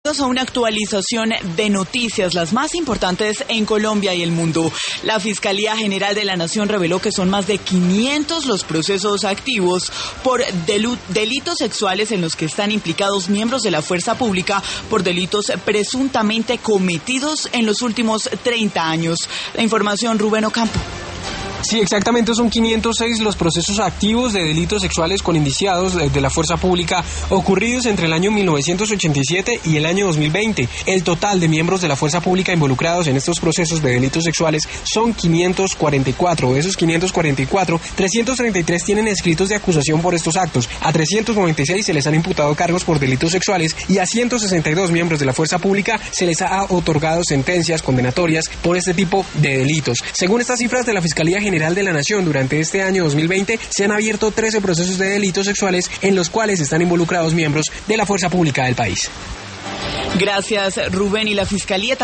A una actualización de noticias, las más importantes en Colombia y el mundo. La Fiscalía General de la Nación reveló que son más de 500 los procesos activos por delitos sexuales en los que están implicados miembros de la fuerza pública por delitos presuntamente cometidos en los últimos 30 años. La información, Rubén Ocampo. Sí, exactamente, son 506 los procesos activos de delitos sexuales con indiciados de la fuerza pública ocurridos entre el año 1987 y el año 2020. El total de miembros de la fuerza pública involucrados en estos procesos de delitos sexuales son 544. De esos 544, 333 tienen escritos de acusación por estos actos. A 396 se les han imputado cargos por delitos sexuales y a 162 miembros de la fuerza pública se les ha otorgado sentencias condenatorias por este tipo de delitos. Según estas cifras de la Fiscalía General de la Nación, durante este año 2020 se han abierto 13 procesos de delitos sexuales en los cuales están involucrados miembros de la fuerza pública del país. Gracias, Rubén. Y la Fiscalía